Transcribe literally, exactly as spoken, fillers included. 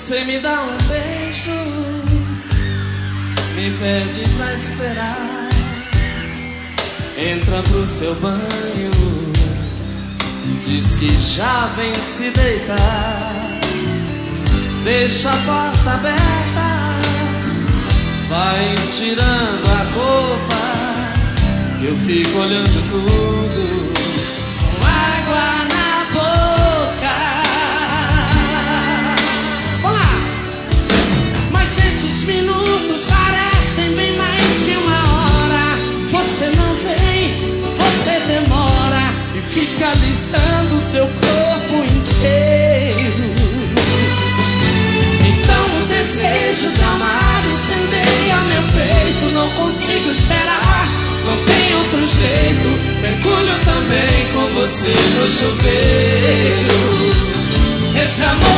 Você me dá um beijo, me pede pra esperar, entra pro seu banho, diz que já vem se deitar, deixa a porta aberta, vai tirando a roupa, eu fico olhando tudo com água na boca. Olá! Mas esses minutos parecem bem mais que uma hora. Você não vem, você demora e fica alisando seu corpo inteiro. Então o desejo de amar incendeia meu peito, não consigo esperar, não tem outro jeito, mergulho também com você no chuveiro. Esse amor